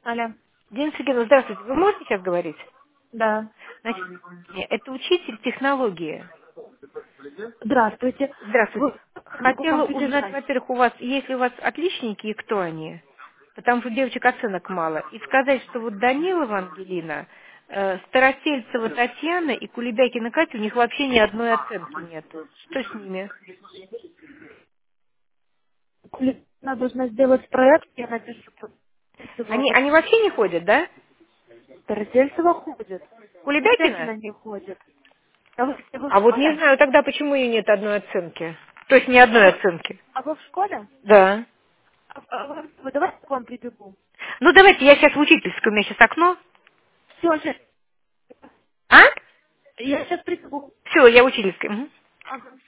Алло. Дина Сергеевна, здравствуйте. Вы можете сейчас говорить? Да. Значит, это учитель технологии. Здравствуйте. Здравствуйте. Вы могу Хотела вам узнать, придержать. во-первых, есть ли у вас отличники и кто они? Потому что у девочек оценок мало. И сказать, что вот Данилова Ангелина, Старосельцева Татьяна и Кулебякина Катя, у них вообще ни одной оценки нет. Что с ними? Она должна сделать проект, я напишу. Они вообще не ходят, да? Старосельцева ходит. Кулебякина? Кулебякина не ходит. А вы в А вот не школе? знаю тогда, почему ее нет одной оценки. То есть ни одной оценки. А вы в школе? Да. Давайте к вам прибегу. Ну, давайте, я сейчас в учительской, у меня сейчас окно. Все, сейчас. А? Я сейчас прибегу. Все, я в учительской. Мгм. Ага.